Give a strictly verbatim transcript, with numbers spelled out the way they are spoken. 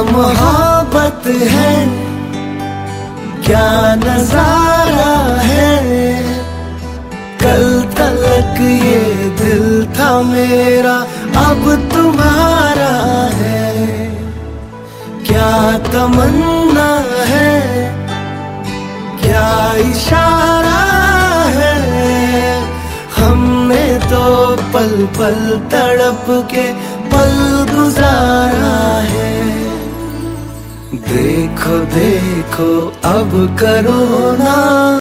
मोहब्बत है, क्या नजारा है। कल तलक ये दिल था मेरा, अब तुम्हारा है। क्या तमन्ना है, क्या इशारा है। हमने तो पल पल तड़प के पल गुजारा है। देखो देखो अब करो ना